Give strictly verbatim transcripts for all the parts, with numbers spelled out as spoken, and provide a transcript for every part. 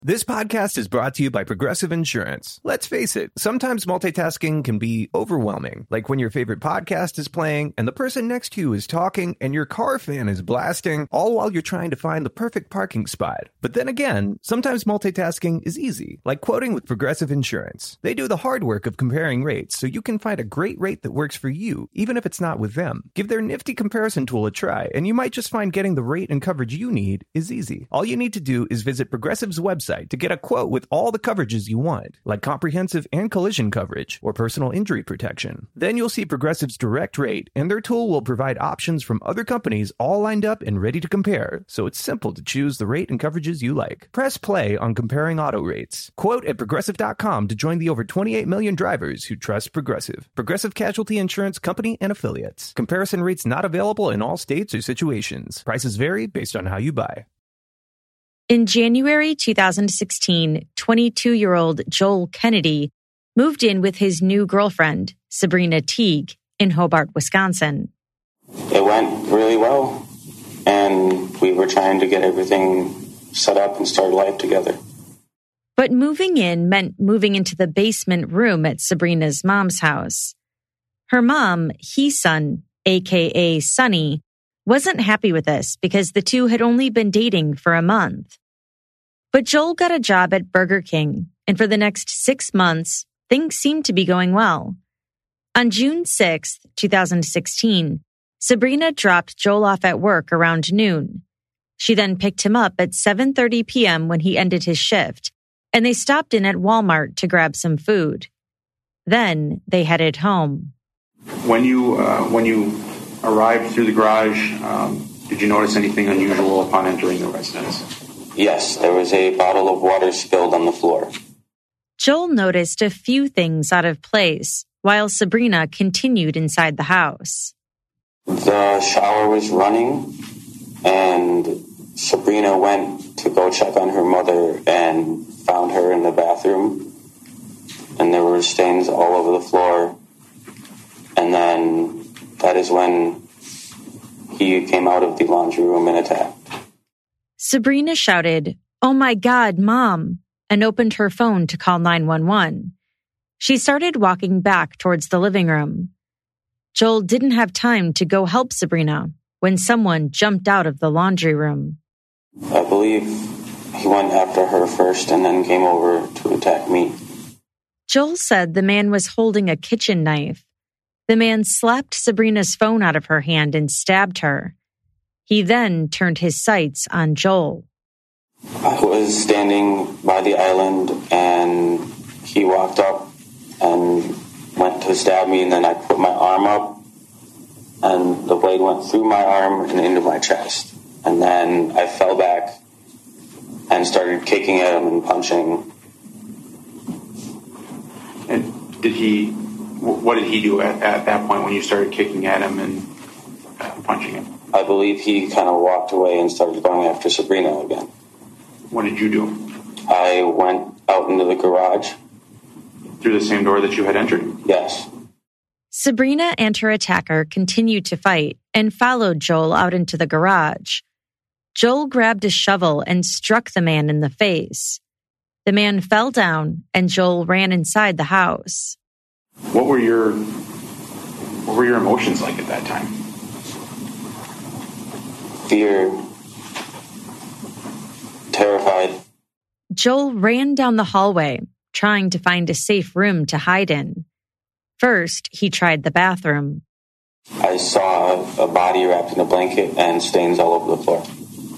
This podcast is brought to you by Progressive Insurance. Let's face it, sometimes multitasking can be overwhelming, like when your favorite podcast is playing and the person next to you is talking and your car fan is blasting, all while you're trying to find the perfect parking spot. But then again, sometimes multitasking is easy, like quoting with Progressive Insurance. They do the hard work of comparing rates so you can find a great rate that works for you, even if it's not with them. Give their nifty comparison tool a try, and you might just find getting the rate and coverage you need is easy. All you need to do is visit Progressive's website to get a quote with all the coverages you want, like comprehensive and collision coverage or personal injury protection. Then you'll see Progressive's direct rate, and their tool will provide options from other companies all lined up and ready to compare, so it's simple to choose the rate and coverages you like. Press play on comparing auto rates. Quote at Progressive dot com to join the over twenty-eight million drivers who trust Progressive. Progressive Casualty Insurance Company and Affiliates. Comparison rates not available in all states or situations. Prices vary based on how you buy. In January two thousand sixteen, twenty-two-year-old Joel Kennedy moved in with his new girlfriend, Sabrina Teague, in Hobart, Wisconsin. It went really well, and we were trying to get everything set up and start life together. But moving in meant moving into the basement room at Sabrina's mom's house. Her mom, Hee-sun, aka Sunny, wasn't happy with this because the two had only been dating for a month. But Joel got a job at Burger King, and for the next six months, things seemed to be going well. On June sixth, twenty sixteen, Sabrina dropped Joel off at work around noon. She then picked him up at seven thirty p.m. when he ended his shift, and they stopped in at Walmart to grab some food. Then they headed home. When you uh, when you arrived through the garage, um, did you notice anything unusual upon entering the residence? Yes, there was a bottle of water spilled on the floor. Joel noticed a few things out of place while Sabrina continued inside the house. The shower was running, and Sabrina went to go check on her mother and found her in the bathroom, and there were stains all over the floor. And then that is when he came out of the laundry room and attacked. Sabrina shouted, "Oh my God, Mom," and opened her phone to call nine one one. She started walking back towards the living room. Joel didn't have time to go help Sabrina when someone jumped out of the laundry room. I believe he went after her first and then came over to attack me. Joel said the man was holding a kitchen knife. The man slapped Sabrina's phone out of her hand and stabbed her. He then turned his sights on Joel. I was standing by the island, and he walked up and went to stab me, and then I put my arm up, and the blade went through my arm and into my chest. And then I fell back and started kicking at him and punching. And did he, what did he do at, at that point when you started kicking at him and uh, punching him? I believe he kind of walked away and started going after Sabrina again. What did you do? I went out into the garage. Through the same door that you had entered? Yes. Sabrina and her attacker continued to fight and followed Joel out into the garage. Joel grabbed a shovel and struck the man in the face. The man fell down and Joel ran inside the house. What were your what were your emotions like at that time? Fear. Terrified. Joel ran down the hallway, trying to find a safe room to hide in. First, he tried the bathroom. I saw a body wrapped in a blanket and stains all over the floor.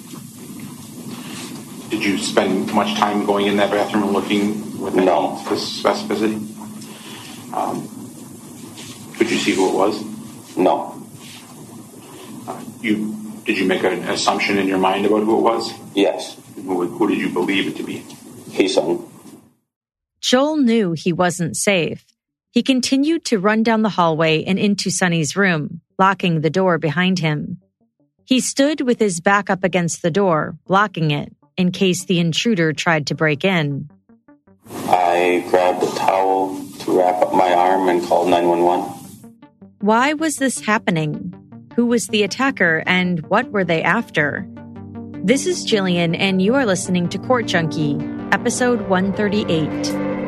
Did you spend much time going in that bathroom and looking with any no. specificity? Um, could you see who it was? No. Uh, you did you make an assumption in your mind about who it was? Yes. Who, who did you believe it to be? Hee-sun. Joel knew he wasn't safe. He continued to run down the hallway and into Sunny's room, locking the door behind him. He stood with his back up against the door, blocking it, in case the intruder tried to break in. I grabbed a towel to wrap up my arm and called nine one one. Why was this happening? Who was the attacker and what were they after? This is Jillian, and you are listening to Court Junkie, episode one thirty-eight.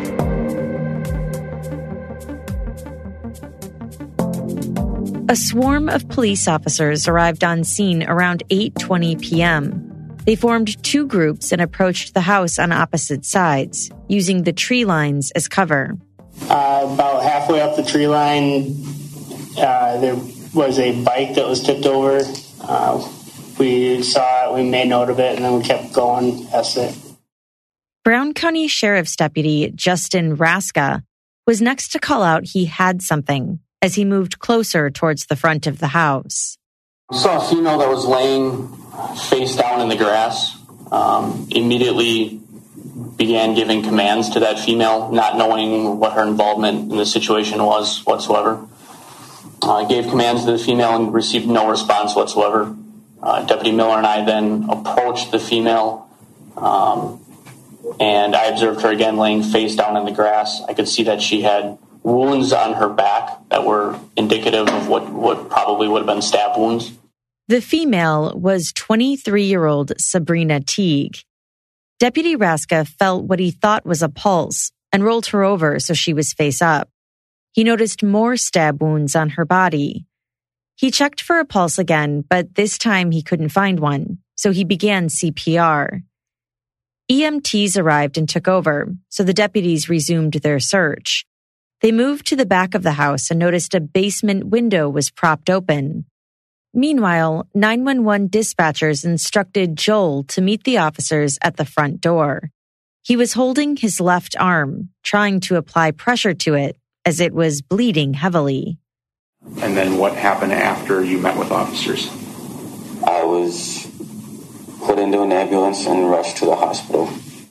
A swarm of police officers arrived on scene around eight twenty p.m. They formed two groups and approached the house on opposite sides, using the tree lines as cover. Uh, about halfway up the tree line, uh, there was a bike that was tipped over. Uh, we saw it, we made note of it, and then we kept going past it. Brown County Sheriff's Deputy Justin Raska was next to call out he had something as he moved closer towards the front of the house. We saw a female that was laying face down in the grass. Um, immediately began giving commands to that female, not knowing what her involvement in the situation was whatsoever. Uh, gave commands to the female and received no response whatsoever. Uh, Deputy Miller and I then approached the female, um, and I observed her again laying face down in the grass. I could see that she had wounds on her back that were indicative of what, what probably would have been stab wounds. The female was twenty-three-year-old Sabrina Teague. Deputy Raska felt what he thought was a pulse and rolled her over so she was face up. He noticed more stab wounds on her body. He checked for a pulse again, but this time he couldn't find one, so he began C P R. E M Ts arrived and took over, so the deputies resumed their search. They moved to the back of the house and noticed a basement window was propped open. Meanwhile, nine one one dispatchers instructed Joel to meet the officers at the front door. He was holding his left arm, trying to apply pressure to it as it was bleeding heavily. And then what happened after you met with officers? I was put into an ambulance and rushed to the hospital.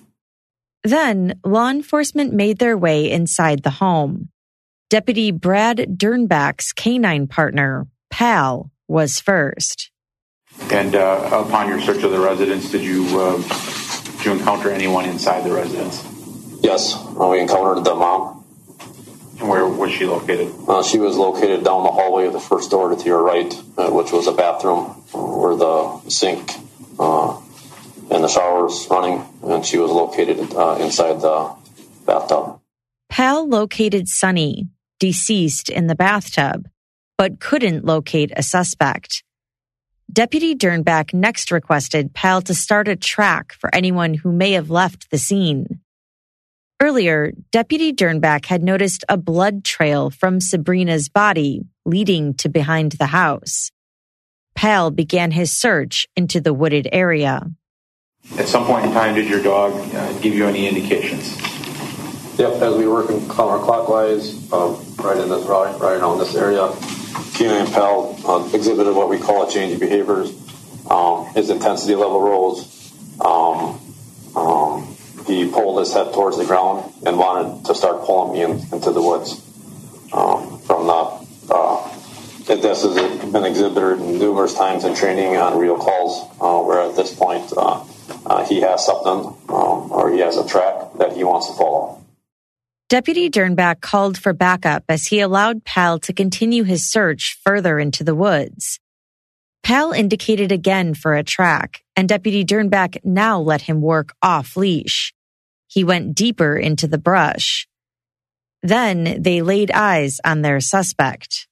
Then, law enforcement made their way inside the home. Deputy Brad Dernbach's canine partner, Pal, was first. And uh, upon your search of the residence, did you, uh, did you encounter anyone inside the residence? Yes, uh, we encountered the mom. And where was she located? Uh, she was located down the hallway of the first door to your right, uh, which was a bathroom where the sink uh, and the shower was running, and she was located uh, inside the bathtub. Pal located Sonny, deceased, in the bathtub, but couldn't locate a suspect. Deputy Dernbach next requested Pal to start a track for anyone who may have left the scene. Earlier, Deputy Dernbach had noticed a blood trail from Sabrina's body leading to behind the house. Pal began his search into the wooded area. At some point in time, did your dog uh, give you any indications? Yep, as we were working counterclockwise, um, right in this right, right around this area, Keenan and Pal uh, exhibited what we call a change of behaviors. Um, his intensity level rose. Um, um, he pulled his head towards the ground and wanted to start pulling me in, into the woods. Um, from the, uh, this has been exhibited numerous times in training on real calls, uh, where at this point uh, uh, he has something um, or he has a track that he wants to follow. Deputy Dernbach called for backup as he allowed Pal to continue his search further into the woods. Pal indicated again for a track, and Deputy Dernbach now let him work off-leash. He went deeper into the brush. Then they laid eyes on their suspect.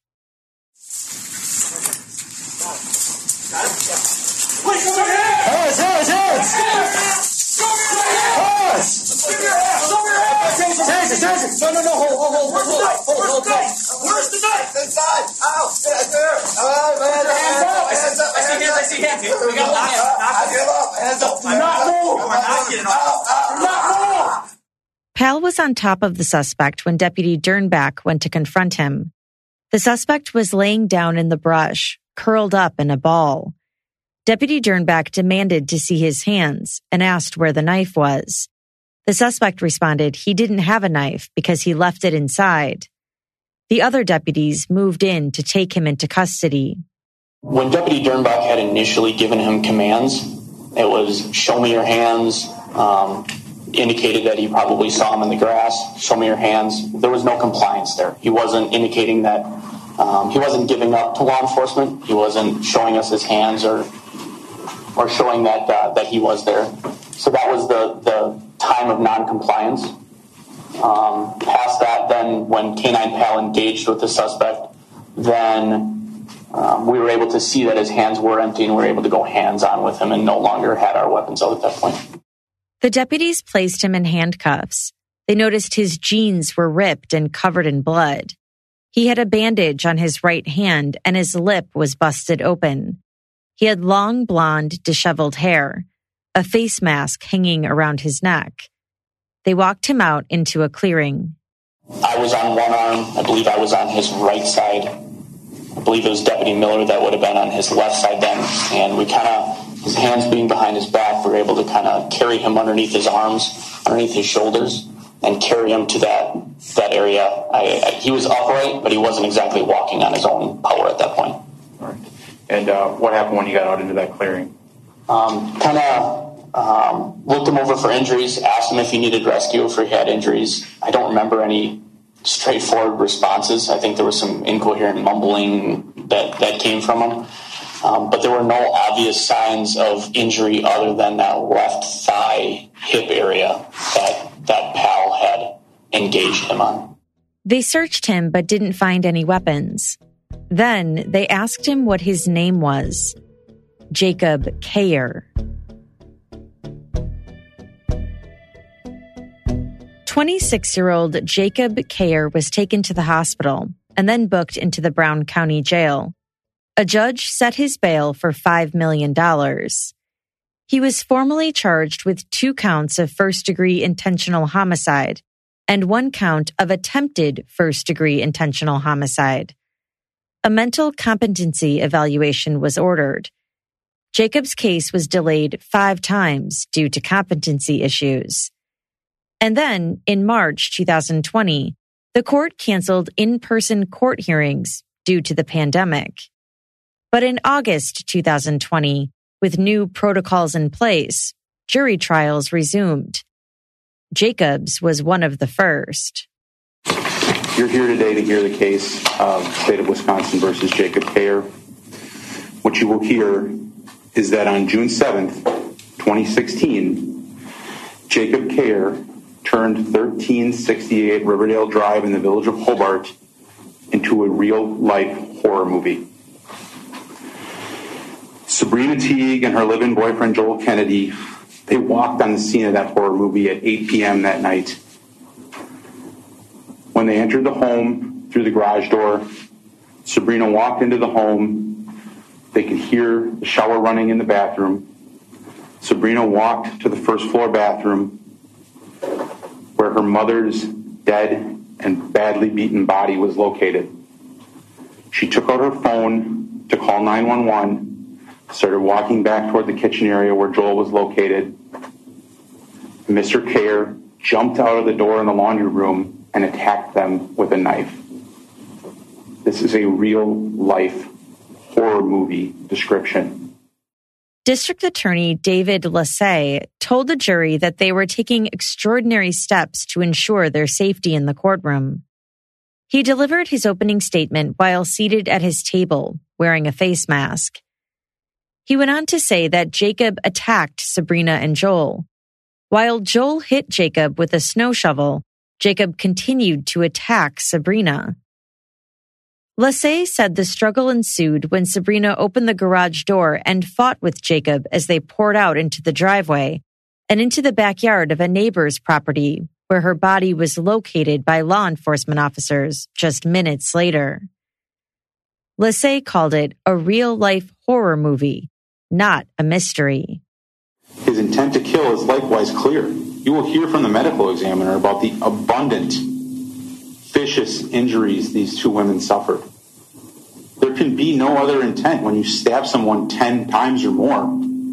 Wait, over here! Hands, hands, hands! Hands! Taser, taser! No, no, no, hold, hold, hold, hold, hold, hold, hold, hold. Where's the knife? Inside! Ow! Right there! All right, man, hands up! Hands up! I see hands, I see hands. We got one hand. I give up! Hands up! Do not move! We're not getting off! Do not move! Pal was on top of the suspect when Deputy Dernbach went to confront him. The suspect was laying down in the brush, curled up in a ball. Deputy Dernbach demanded to see his hands and asked where the knife was. The suspect responded he didn't have a knife because he left it inside. The other deputies moved in to take him into custody. When Deputy Dernbach had initially given him commands, it was show me your hands, um, indicated that he probably saw him in the grass, show me your hands. There was no compliance there. He wasn't indicating that, um, he wasn't giving up to law enforcement. He wasn't showing us his hands or or showing that uh, that he was there. So that was the, the time of noncompliance. Um, past that, then when Canine Pal engaged with the suspect, then um, we were able to see that his hands were empty and we were able to go hands-on with him and no longer had our weapons out at that point. The deputies placed him in handcuffs. They noticed his jeans were ripped and covered in blood. He had a bandage on his right hand and his lip was busted open. He had long, blonde, disheveled hair, a face mask hanging around his neck. They walked him out into a clearing. I was on one arm. I believe I was on his right side. I believe it was Deputy Miller that would have been on his left side then. And we kind of, his hands being behind his back, we were able to kind of carry him underneath his arms, underneath his shoulders, and carry him to that that area. I, I, he was upright, but he wasn't exactly walking on his own power at that point. All right. And uh, what happened when you got out into that clearing? Um, kind of um, looked him over for injuries, asked him if he needed rescue, if he had injuries. I don't remember any straightforward responses. I think there was some incoherent mumbling that, that came from him. Um, but there were no obvious signs of injury other than that left thigh, hip area that that Pal had engaged him on. They searched him but didn't find any weapons. Then they asked him what his name was. Jacob Kayer. twenty-six-year-old Jacob Kayer was taken to the hospital and then booked into the Brown County Jail. A judge set his bail for five million dollars. He was formally charged with two counts of first-degree intentional homicide and one count of attempted first-degree intentional homicide. A mental competency evaluation was ordered. Jacob's case was delayed five times due to competency issues. And then, in March twenty twenty, the court canceled in-person court hearings due to the pandemic. But in August twenty twenty, with new protocols in place, jury trials resumed. Jacobs was one of the first. You're here today to hear the case of State of Wisconsin versus Jacob Kayer. What you will hear is that on June seventh, twenty sixteen, Jacob Kayer turned thirteen sixty-eight Riverdale Drive in the village of Hobart into a real-life horror movie. Sabrina Teague and her live-in boyfriend Joel Kennedy, they walked on the scene of that horror movie at eight p.m. that night. When they entered the home through the garage door, Sabrina walked into the home. They could hear the shower running in the bathroom. Sabrina walked to the first floor bathroom where her mother's dead and badly beaten body was located. She took out her phone to call nine one one, started walking back toward the kitchen area where Joel was located. Mister Kayer jumped out of the door in the laundry room and attacked them with a knife. This is a real-life horror movie description. District Attorney David Lassay told the jury that they were taking extraordinary steps to ensure their safety in the courtroom. He delivered his opening statement while seated at his table, wearing a face mask. He went on to say that Jacob attacked Sabrina and Joel. While Joel hit Jacob with a snow shovel, Jacob continued to attack Sabrina. Lassay said the struggle ensued when Sabrina opened the garage door and fought with Jacob as they poured out into the driveway and into the backyard of a neighbor's property where her body was located by law enforcement officers just minutes later. Lassay called it a real-life horror movie, not a mystery. His intent to kill is likewise clear. You will hear from the medical examiner about the abundant, vicious injuries these two women suffered. There can be no other intent when you stab someone ten times or more.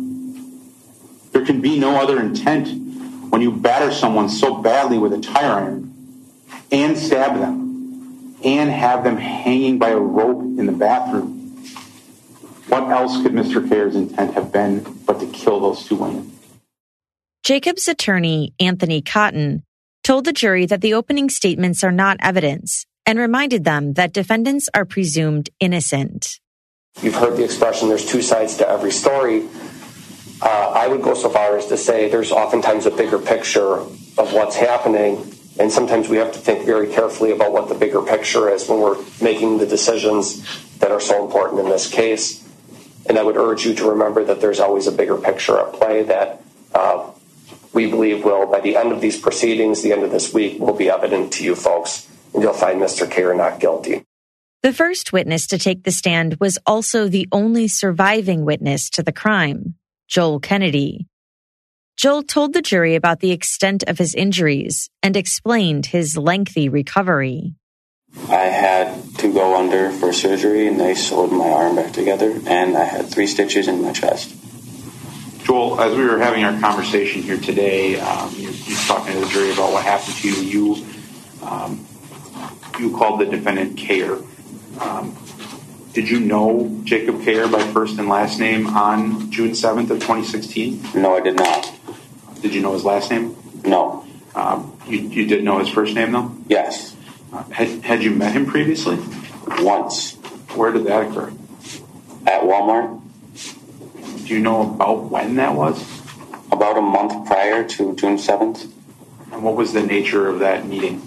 There can be no other intent when you batter someone so badly with a tire iron and stab them and have them hanging by a rope in the bathroom. What else could Mister Kayer's intent have been but to kill those two women? Jacob's attorney, Anthony Cotton, told the jury that the opening statements are not evidence and reminded them that defendants are presumed innocent. You've heard the expression, there's two sides to every story. Uh, I would go so far as to say there's oftentimes a bigger picture of what's happening, and sometimes we have to think very carefully about what the bigger picture is when we're making the decisions that are so important in this case. And I would urge you to remember that there's always a bigger picture at play that uh, we believe will, by the end of these proceedings, the end of this week, will be evident to you folks, and you'll find Mister Kayer not guilty. The first witness to take the stand was also the only surviving witness to the crime, Joel Kennedy. Joel told the jury about the extent of his injuries and explained his lengthy recovery. I had to go under for surgery, and they sewed my arm back together, and I had three stitches in my chest. Joel, as we were having our conversation here today, um, you, you were talking to the jury about what happened to you. You, um, you called the defendant Kayer. Um, did you know Jacob Kayer by first and last name on June seventh of twenty sixteen? No, I did not. Did you know his last name? No. Um, you, you did know his first name, though? Yes. Uh, had, had you met him previously? Once. Where did that occur? At Walmart. Do you know about when that was? About a month prior to June seventh. And what was the nature of that meeting?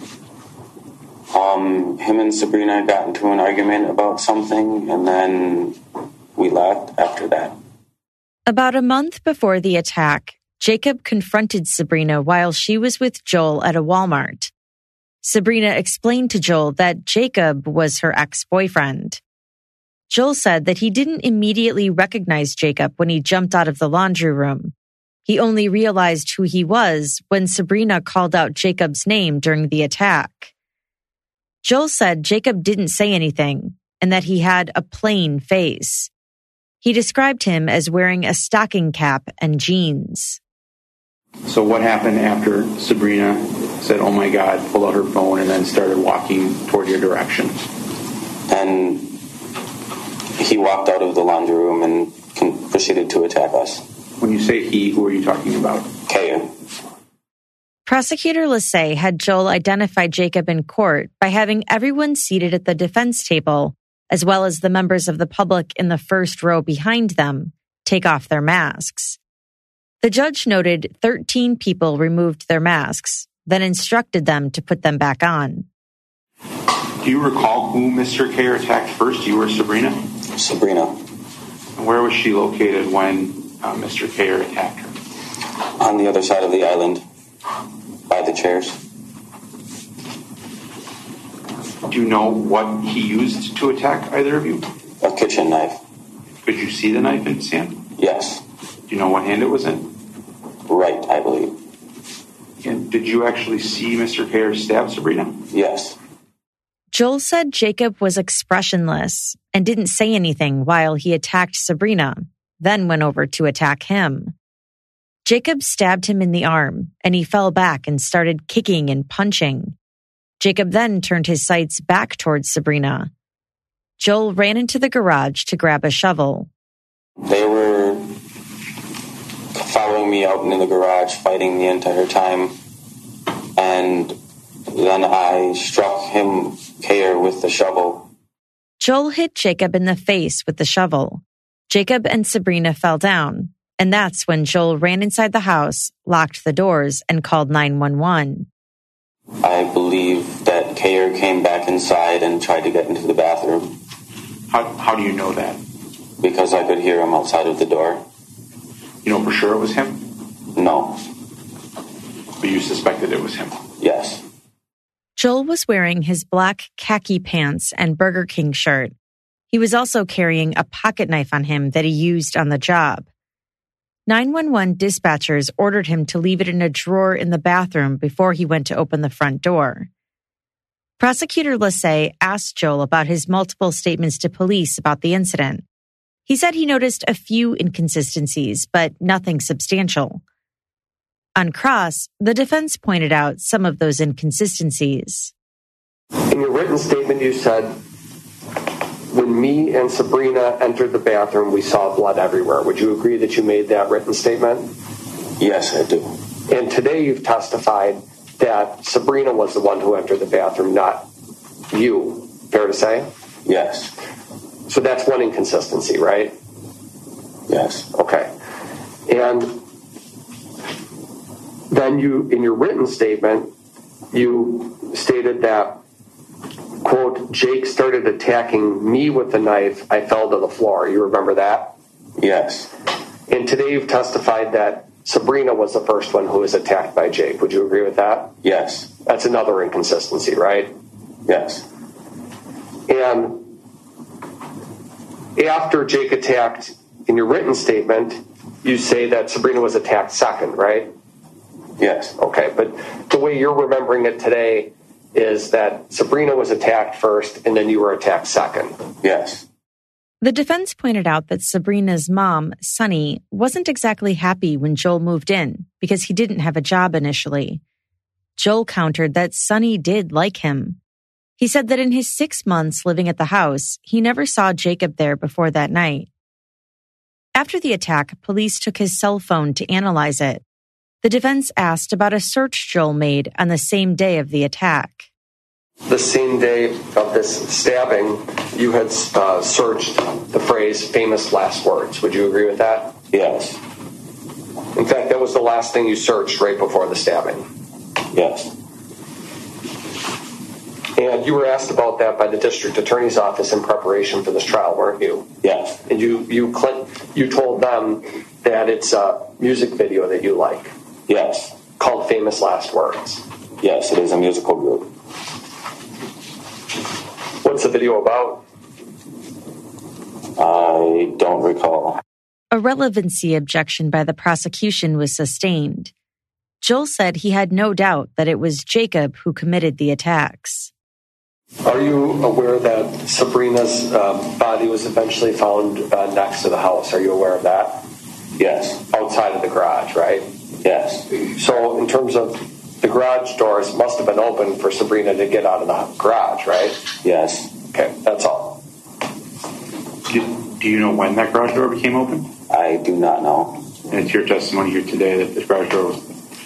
Um, him and Sabrina got into an argument about something, and then we left after that. About a month before the attack, Jacob confronted Sabrina while she was with Joel at a Walmart. Sabrina explained to Joel that Jacob was her ex-boyfriend. Joel said that he didn't immediately recognize Jacob when he jumped out of the laundry room. He only realized who he was when Sabrina called out Jacob's name during the attack. Joel said Jacob didn't say anything and that he had a plain face. He described him as wearing a stocking cap and jeans. So what happened after Sabrina said, "Oh my God," pulled out her phone and then started walking toward your direction? And he walked out of the laundry room and con- proceeded to attack us. When you say he, who are you talking about? Kayer. Prosecutor Lassay had Joel identify Jacob in court by having everyone seated at the defense table, as well as the members of the public in the first row behind them, take off their masks. The judge noted thirteen people removed their masks, then instructed them to put them back on. Do you recall who Mister Kayer attacked first, you or Sabrina? Sabrina. And where was she located when uh, Mister Kayer attacked her? On the other side of the island, by the chairs. Do you know what he used to attack either of you? A kitchen knife. Could you see the knife in his hand? Yes. Do you know what hand it was in? Right, I believe. And did you actually see Mister Kayer stab Sabrina? Yes. Joel said Jacob was expressionless and didn't say anything while he attacked Sabrina, then went over to attack him. Jacob stabbed him in the arm, and he fell back and started kicking and punching. Jacob then turned his sights back towards Sabrina. Joel ran into the garage to grab a shovel. They were following me out in the garage, fighting the entire time. And then I struck him, Kayer, with the shovel. Joel hit Jacob in the face with the shovel. Jacob and Sabrina fell down, and that's when Joel ran inside the house, locked the doors, and called nine one one. I believe that Kayer came back inside and tried to get into the bathroom. How, how do you know that? Because I could hear him outside of the door. You know for sure it was him? No. But you suspected it was him? Yes. Joel was wearing his black khaki pants and Burger King shirt. He was also carrying a pocket knife on him that he used on the job. nine one one dispatchers ordered him to leave it in a drawer in the bathroom before he went to open the front door. Prosecutor Lassay asked Joel about his multiple statements to police about the incident. He said he noticed a few inconsistencies, but nothing substantial. On cross, the defense pointed out some of those inconsistencies. In your written statement, you said, when me and Sabrina entered the bathroom, we saw blood everywhere. Would you agree that you made that written statement? Yes, I do. And today you've testified that Sabrina was the one who entered the bathroom, not you. Fair to say? Yes. So that's one inconsistency, right? Yes. Okay. And then you, in your written statement, you stated that, quote, Jake started attacking me with the knife. I fell to the floor. You remember that? Yes. And today you've testified that Sabrina was the first one who was attacked by Jake. Would you agree with that? Yes. That's another inconsistency, right? Yes. And after Jake attacked, in your written statement, you say that Sabrina was attacked second, right? Yes. Okay, but the way you're remembering it today is that Sabrina was attacked first and then you were attacked second. Yes. The defense pointed out that Sabrina's mom, Sunny, wasn't exactly happy when Joel moved in because he didn't have a job initially. Joel countered that Sunny did like him. He said that in his six months living at the house, he never saw Jacob there before that night. After the attack, police took his cell phone to analyze it. The defense asked about a search Joel made on the same day of the attack. The same day of this stabbing, you had uh, searched the phrase famous last words. Would you agree with that? Yes. In fact, that was the last thing you searched right before the stabbing. Yes. And you were asked about that by the district attorney's office in preparation for this trial, weren't you? Yes. And you you you told them that it's a music video that you like. Yes. Called Famous Last Words. Yes, it is a musical group. What's the video about? I don't recall. A relevancy objection by the prosecution was sustained. Joel said he had no doubt that it was Jacob who committed the attacks. Are you aware that Sabrina's uh, body was eventually found uh, next to the house? Are you aware of that? Yes. Outside of the garage, right? Yes. So in terms of the garage doors, must have been open for Sabrina to get out of the garage, right? Yes. Okay, that's all. Do, do you know when that garage door became open? I do not know. And it's your testimony here today that the garage door was...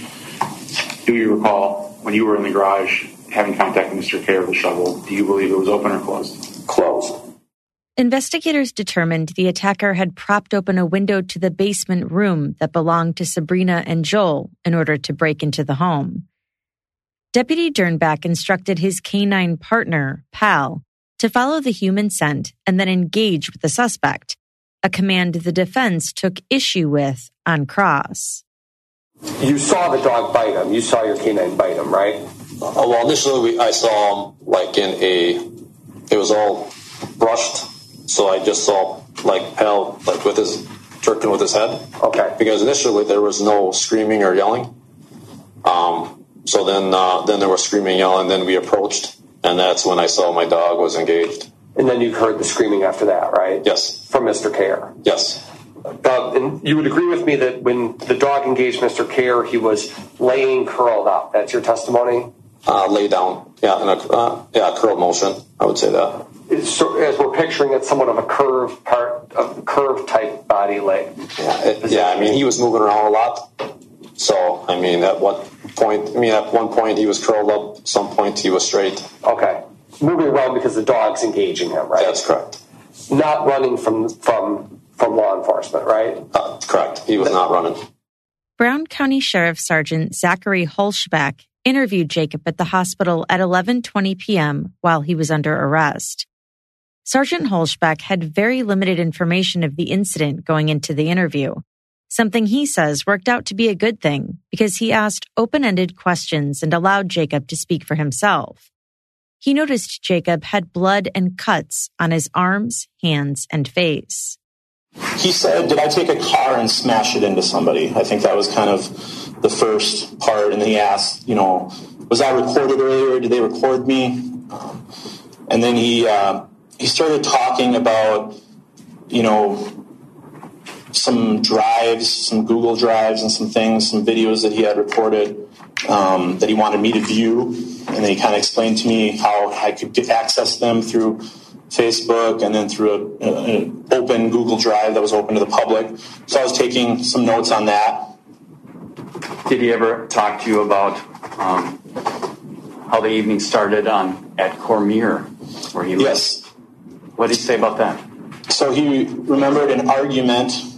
Do you recall when you were in the garage having contact with Mister K with the shovel, do you believe it was open or closed? Closed. Investigators determined the attacker had propped open a window to the basement room that belonged to Sabrina and Joel in order to break into the home. Deputy Dernbach instructed his canine partner, Pal, to follow the human scent and then engage with the suspect, a command the defense took issue with on cross. You saw the dog bite him. You saw your canine bite him, right? Uh, well, initially we, I saw him like in a, it was all brushed. So I just saw like Pal like with his jerking with his head. Okay. Because initially there was no screaming or yelling. Um, so then uh, then there was screaming, yelling. Then we approached, and that's when I saw my dog was engaged. And then you heard the screaming after that, right? Yes. From Mister Kerr. Yes. Uh, and you would agree with me that when the dog engaged Mister Kerr, he was laying curled up. That's your testimony? Uh, lay down. Yeah, in a uh, yeah curled motion. I would say that. So, as we're picturing it, somewhat of a curved part, a curved type body lay. Yeah, it, yeah. I mean, he was moving around a lot. So, I mean, at what point? I mean, at one point he was curled up. At some point he was straight. Okay, moving around because the dog's engaging him, right? That's correct. Not running from from from law enforcement, right? Uh, correct. He was not running. Brown County Sheriff Sergeant Zachary Holschbeck interviewed Jacob at the hospital at eleven twenty p.m. while he was under arrest. Sergeant Holschbeck had very limited information of the incident going into the interview, something he says worked out to be a good thing because he asked open-ended questions and allowed Jacob to speak for himself. He noticed Jacob had blood and cuts on his arms, hands, and face. He said, did I take a car and smash it into somebody? I think that was kind of the first part. And then he asked, you know, was I recorded earlier? Did they record me? Um, and then he uh, he started talking about, you know, some drives, some Google drives and some things, some videos that he had recorded um, that he wanted me to view. And then he kind of explained to me how I could get access them through Facebook and then through an open Google Drive that was open to the public. So I was taking some notes on that. Did he ever talk to you about um, how the evening started on at Cormier, where he lived? Yes. What did he say about that? So he remembered an argument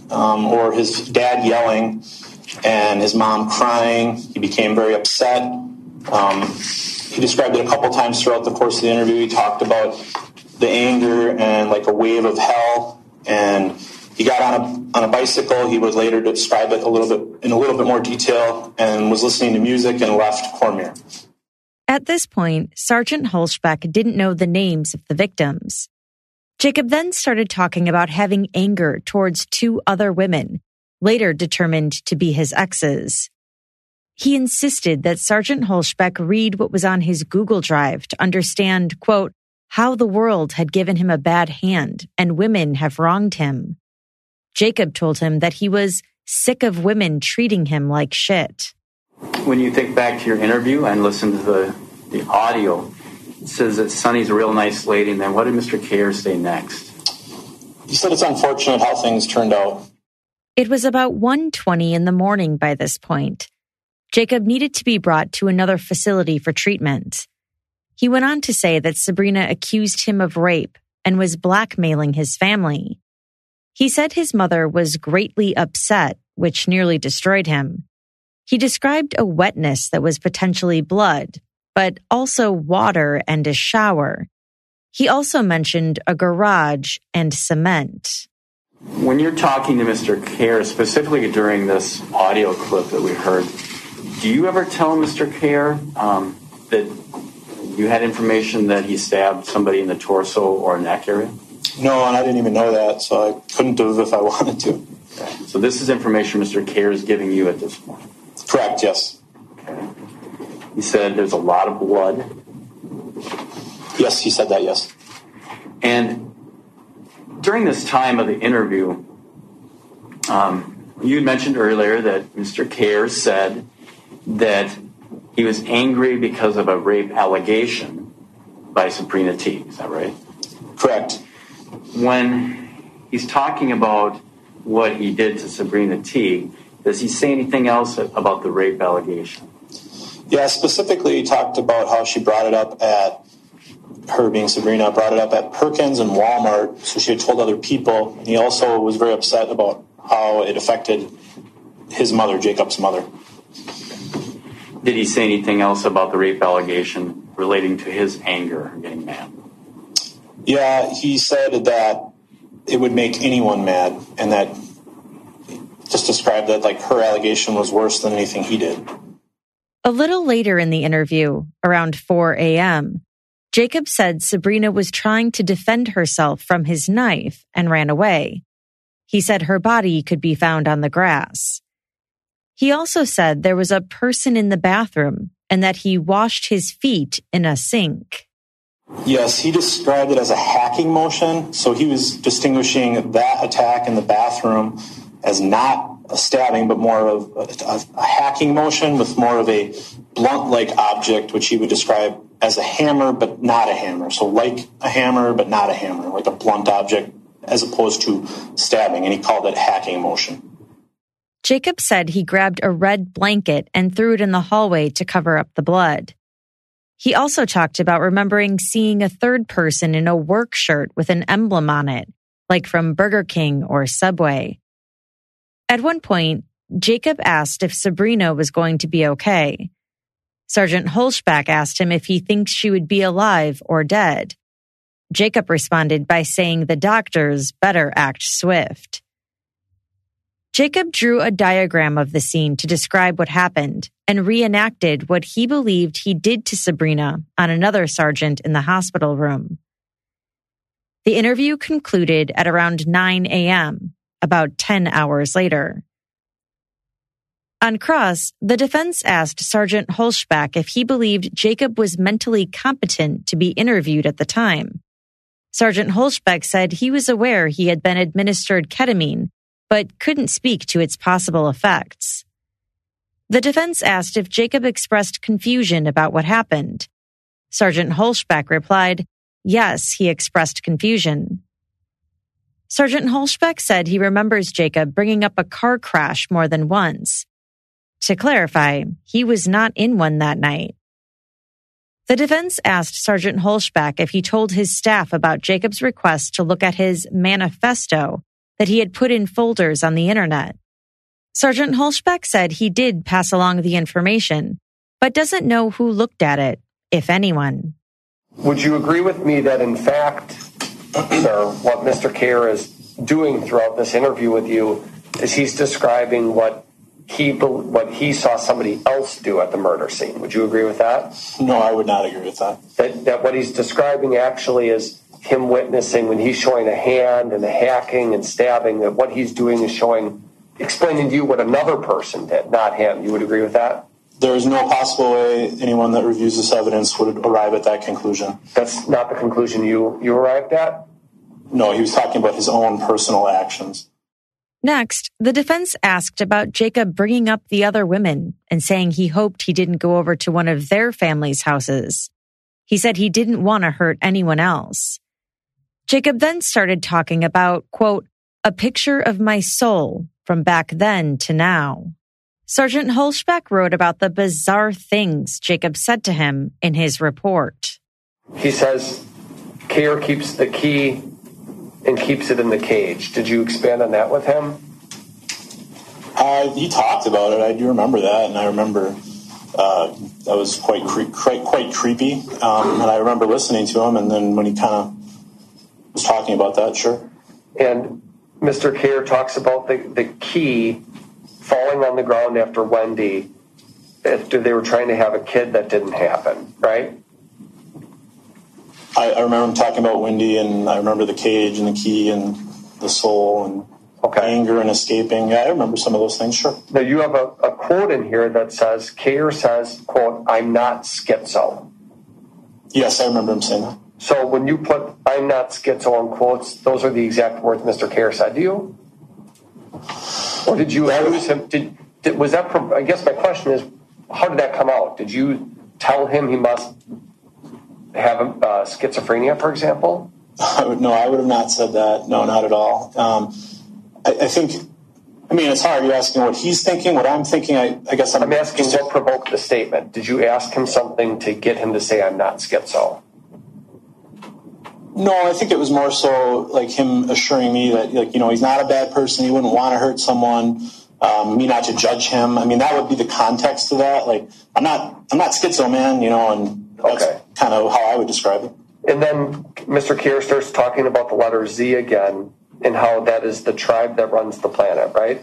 um, or his dad yelling and his mom crying. He became very upset. Um, he described it a couple times throughout the course of the interview. He talked about the anger and like a wave of hell, and he got on a on a bicycle. He would later describe it a little bit in a little bit more detail, and was listening to music and left Cormier. At this point, Sergeant Hulschbeck didn't know the names of the victims. Jacob then started talking about having anger towards two other women, later determined to be his exes. He insisted that Sergeant Hulschbeck read what was on his Google Drive to understand, quote, how the world had given him a bad hand and women have wronged him. Jacob told him that he was sick of women treating him like shit. When you think back to your interview and listen to the, the audio, it says that Sonny's a real nice lady, and then what did Mister Kayer say next? He said it's unfortunate how things turned out. It was about one twenty in the morning by this point. Jacob needed to be brought to another facility for treatment. He went on to say that Sabrina accused him of rape and was blackmailing his family. He said his mother was greatly upset, which nearly destroyed him. He described a wetness that was potentially blood, but also water and a shower. He also mentioned a garage and cement. When you're talking to Mister Kayer, specifically during this audio clip that we heard, do you ever tell Mister Kayer um, that you had information that he stabbed somebody in the torso or neck area? No, and I didn't even know that, so I couldn't do it if I wanted to. Okay. So this is information Mister Kayer is giving you at this point? Correct, yes. Okay. He said there's a lot of blood. Yes, he said that, yes. And during this time of the interview, um, you had mentioned earlier that Mister Kayer said that he was angry because of a rape allegation by Sabrina Teague. Is that right? Correct. When he's talking about what he did to Sabrina Teague, does he say anything else about the rape allegation? Yeah, specifically he talked about how she brought it up at, her being Sabrina, brought it up at Perkins and Walmart, so she had told other people. And he also was very upset about how it affected his mother, Jacob's mother. Did he say anything else about the rape allegation relating to his anger, getting mad? Yeah, he said that it would make anyone mad, and that just described that like her allegation was worse than anything he did. A little later in the interview, around four a.m., Jacob said Sabrina was trying to defend herself from his knife and ran away. He said her body could be found on the grass. He also said there was a person in the bathroom and that he washed his feet in a sink. Yes, he described it as a hacking motion. So he was distinguishing that attack in the bathroom as not a stabbing, but more of a, a hacking motion with more of a blunt-like object, which he would describe as a hammer, but not a hammer. So like a hammer, but not a hammer, like a blunt object as opposed to stabbing. And he called it hacking motion. Jacob said he grabbed a red blanket and threw it in the hallway to cover up the blood. He also talked about remembering seeing a third person in a work shirt with an emblem on it, like from Burger King or Subway. At one point, Jacob asked if Sabrina was going to be okay. Sergeant Hulschbeck asked him if he thinks she would be alive or dead. Jacob responded by saying the doctors better act swift. Jacob drew a diagram of the scene to describe what happened and reenacted what he believed he did to Sabrina on another sergeant in the hospital room. The interview concluded at around nine a.m., about ten hours later. On cross, the defense asked Sergeant Hulschbeck if he believed Jacob was mentally competent to be interviewed at the time. Sergeant Hulschbeck said he was aware he had been administered ketamine, but couldn't speak to its possible effects. The defense asked if Jacob expressed confusion about what happened. Sergeant Hulschbeck replied, yes, he expressed confusion. Sergeant Hulschbeck said he remembers Jacob bringing up a car crash more than once. To clarify, he was not in one that night. The defense asked Sergeant Hulschbeck if he told his staff about Jacob's request to look at his manifesto that he had put in folders on the internet. Sergeant Hulshbeck said he did pass along the information, but doesn't know who looked at it, if anyone. Would you agree with me that, in fact, sir, what Mister Kerr is doing throughout this interview with you is he's describing what he what he saw somebody else do at the murder scene? Would you agree with that? No, I would not agree with that. That, that what he's describing actually is him witnessing when he's showing a hand and the hacking and stabbing, that what he's doing is showing, explaining to you what another person did, not him. You would agree with that? There is no possible way anyone that reviews this evidence would arrive at that conclusion. That's not the conclusion you, you arrived at? No, he was talking about his own personal actions. Next, the defense asked about Jacob bringing up the other women and saying he hoped he didn't go over to one of their family's houses. He said he didn't want to hurt anyone else. Jacob then started talking about, quote, a picture of my soul from back then to now. Sergeant Hulshbeck wrote about the bizarre things Jacob said to him in his report. He says, Kerr keeps the key and keeps it in the cage. Did you expand on that with him? Uh, he talked about it. I do remember that, and I remember uh, that was quite cre- quite, quite creepy. Um, and I remember listening to him, and then when he kind of was talking about that, sure. And Mister Kerr talks about the, the key falling on the ground after Wendy, after they were trying to have a kid that didn't happen, right? I, I remember him talking about Wendy, and I remember the cage and the key and the soul and okay. anger and escaping. Yeah, I remember some of those things, sure. Now, you have a, a quote in here that says, Kerr says, quote, I'm not schizo. Yes, I remember him saying that. So when you put, I'm not schizo in quotes, those are the exact words Mister Kerr said to you? Or did you use him? Did, did was that? I guess my question is, how did that come out? Did you tell him he must have uh, schizophrenia, for example? I would, no, I would have not said that. No, not at all. Um, I, I think. I mean, it's hard. You're asking what he's thinking, what I'm thinking. I, I guess I'm, I'm asking just, what provoked the statement. Did you ask him something to get him to say, "I'm not schizo"? No, I think it was more so like him assuring me that, like, you know, he's not a bad person. He wouldn't want to hurt someone. Um, me not to judge him. I mean, that would be the context of that. Like, I'm not, I'm not schizo, man. You know, and that's okay. kind of how I would describe it. And then Mister Kerr starts talking about the letter Z again and how that is the tribe that runs the planet, right?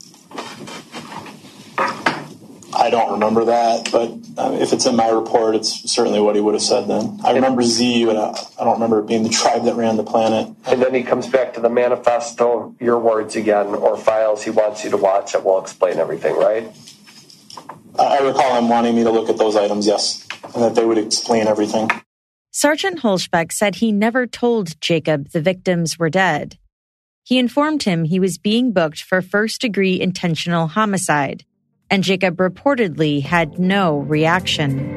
I don't remember that, but um, if it's in my report, it's certainly what he would have said then. I remember Z, but I don't remember it being the tribe that ran the planet. And then he comes back to the manifesto, your words again, or files he wants you to watch that will explain everything, right? I recall him wanting me to look at those items, yes, and that they would explain everything. Sergeant Hulshbeck said he never told Jacob the victims were dead. He informed him he was being booked for first-degree intentional homicide, and Jacob reportedly had no reaction.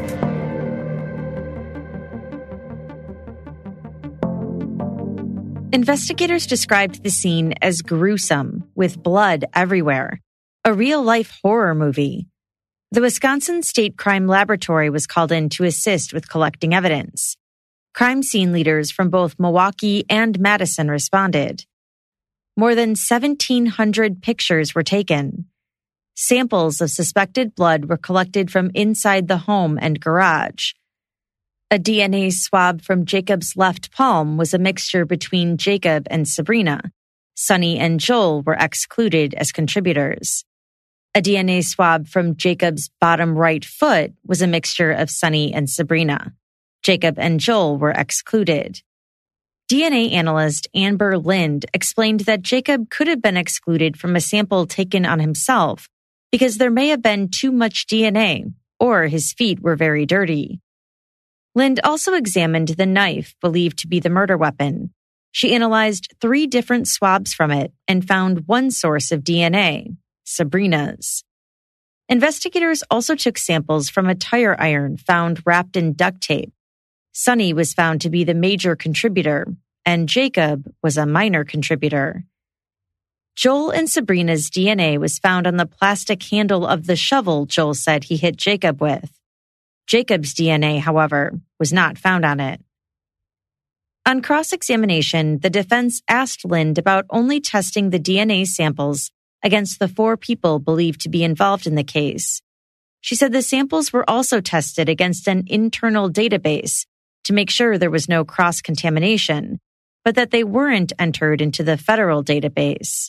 Investigators described the scene as gruesome, with blood everywhere, a real-life horror movie. The Wisconsin State Crime Laboratory was called in to assist with collecting evidence. Crime scene leaders from both Milwaukee and Madison responded. More than seventeen hundred pictures were taken. Samples of suspected blood were collected from inside the home and garage. A D N A swab from Jacob's left palm was a mixture between Jacob and Sabrina. Sonny and Joel were excluded as contributors. A D N A swab from Jacob's bottom right foot was a mixture of Sonny and Sabrina. Jacob and Joel were excluded. D N A analyst Amber Lind explained that Jacob could have been excluded from a sample taken on himself because there may have been too much D N A, or his feet were very dirty. Lind also examined the knife believed to be the murder weapon. She analyzed three different swabs from it and found one source of D N A, Sabrina's. Investigators also took samples from a tire iron found wrapped in duct tape. Sonny was found to be the major contributor, and Jacob was a minor contributor. Joel and Sabrina's D N A was found on the plastic handle of the shovel Joel said he hit Jacob with. Jacob's D N A, however, was not found on it. On cross-examination, the defense asked Lind about only testing the D N A samples against the four people believed to be involved in the case. She said the samples were also tested against an internal database to make sure there was no cross-contamination, but that they weren't entered into the federal database.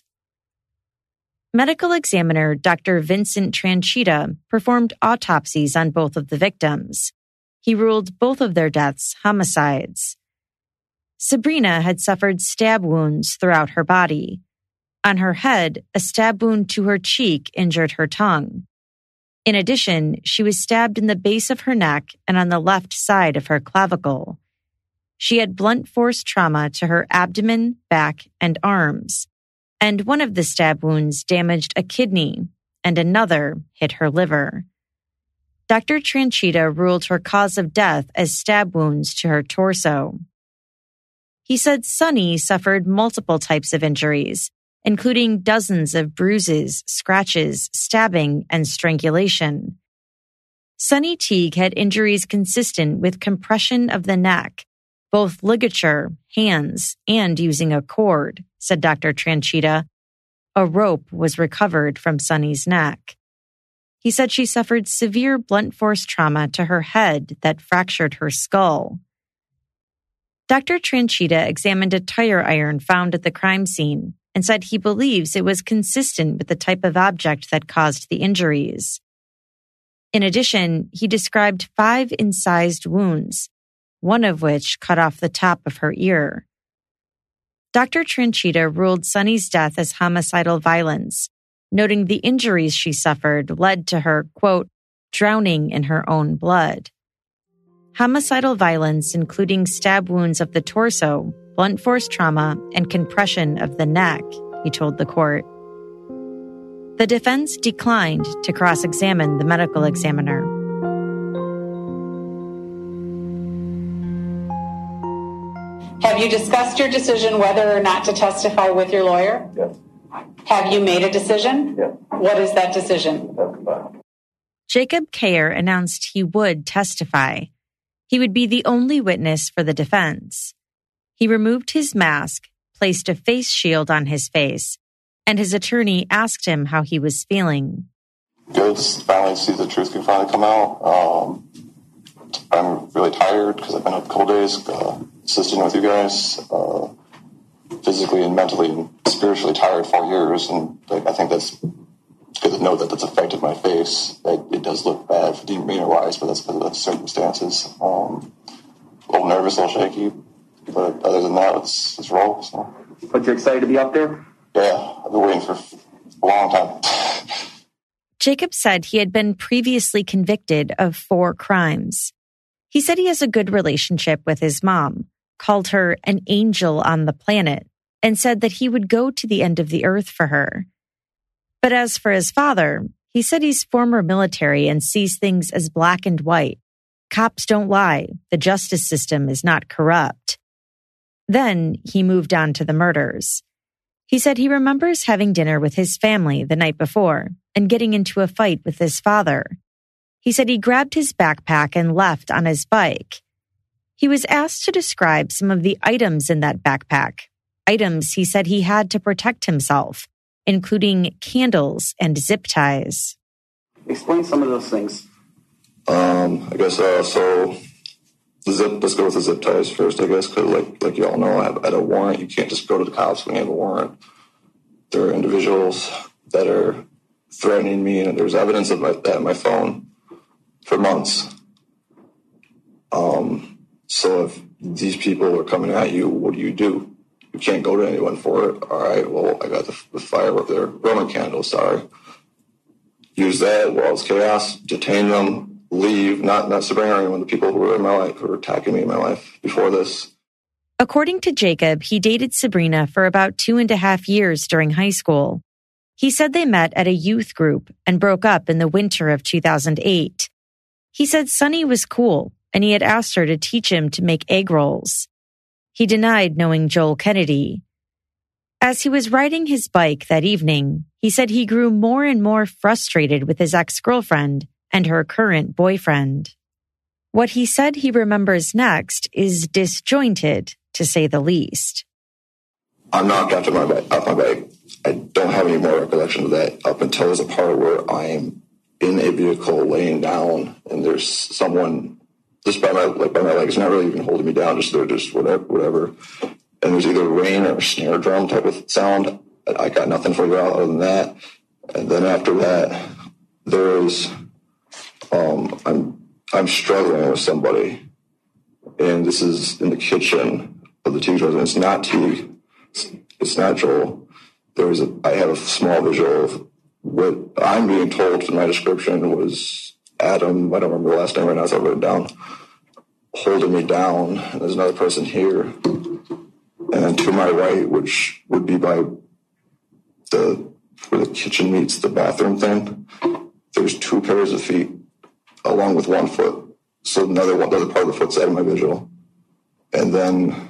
Medical examiner Doctor Vincent Tranchita performed autopsies on both of the victims. He ruled both of their deaths homicides. Sabrina had suffered stab wounds throughout her body. On her head, a stab wound to her cheek injured her tongue. In addition, she was stabbed in the base of her neck and on the left side of her clavicle. She had blunt force trauma to her abdomen, back, and arms, and one of the stab wounds damaged a kidney, and another hit her liver. Doctor Tranchita ruled her cause of death as stab wounds to her torso. He said Sunny suffered multiple types of injuries, including dozens of bruises, scratches, stabbing, and strangulation. Sunny Teague had injuries consistent with compression of the neck, both ligature, hands, and using a cord, said Doctor Tranchita. A rope was recovered from Sunny's neck. He said she suffered severe blunt force trauma to her head that fractured her skull. Doctor Tranchita examined a tire iron found at the crime scene and said he believes it was consistent with the type of object that caused the injuries. In addition, he described five incised wounds, one of which cut off the top of her ear. Doctor Tranchita ruled Sunny's death as homicidal violence, noting the injuries she suffered led to her, quote, drowning in her own blood. Homicidal violence, including stab wounds of the torso, blunt force trauma, and compression of the neck, he told the court. The defense declined to cross-examine the medical examiner. Have you discussed your decision whether or not to testify with your lawyer? Yes. Have you made a decision? Yes. What is that decision? Jacob Kayer announced he would testify. He would be the only witness for the defense. He removed his mask, placed a face shield on his face, and his attorney asked him how he was feeling. Good. Finally see the truth can finally come out. Um, I'm really tired because I've been up a couple days uh, assisting with you guys. Uh, physically and mentally and spiritually tired for years, and like, I think that's good to know that that's affected my face. It, it does look bad for demeanor-wise, but that's because of the circumstances. Um, a little nervous, a little shaky, but other than that, it's, it's roll. So. But you're excited to be up there? Yeah, I've been waiting for a long time. Jacob said he had been previously convicted of four crimes. He said he has a good relationship with his mom, called her an angel on the planet, and said that he would go to the end of the earth for her. But as for his father, he said he's former military and sees things as black and white. Cops don't lie. The justice system is not corrupt. Then he moved on to the murders. He said he remembers having dinner with his family the night before and getting into a fight with his father. He said he grabbed his backpack and left on his bike. He was asked to describe some of the items in that backpack, items he said he had to protect himself, including candles and zip ties. Explain some of those things. Um, I guess, uh, so the zip, let's go with the zip ties first, I guess, because like, like you all know, I have, I had a warrant. You can't just go to the cops when you have a warrant. There are individuals that are threatening me, and there's evidence of my, that on my phone for months. Um, so if these people are coming at you, what do you do? You can't go to anyone for it. All right, well, I got the, the fire up there. Roman candles, sorry. Use that while it's chaos. Detain them. Leave. Not not Sabrina or anyone. The people who were in my life, who were attacking me in my life before this. According to Jacob, he dated Sabrina for about two and a half years during high school. He said they met at a youth group and broke up in the winter of two thousand eight. He said Sunny was cool, and he had asked her to teach him to make egg rolls. He denied knowing Joel Kennedy. As he was riding his bike that evening, he said he grew more and more frustrated with his ex-girlfriend and her current boyfriend. What he said he remembers next is disjointed, to say the least. I'm knocked out of my bed, off my bed. I don't have any more recollection of that up until there's a part where I'm in a vehicle laying down and there's someone just by my like by my legs, not really even holding me down, just they're just whatever, whatever. And there's either rain or a snare drum type of sound. I got nothing further out other than that. And then after that, there's um, I'm I'm struggling with somebody, and this is in the kitchen of the Teague's residence. It's not Teague. It's, it's not Joel. There was a, I have a small visual of what I'm being told in my description was Adam. I don't remember the last name right now, so I wrote it down. Holding me down, and there's another person here, and then to my right, which would be by the where the kitchen meets the bathroom thing. There's two pairs of feet, along with one foot. So another one, the other part of the foot's out of my visual, and then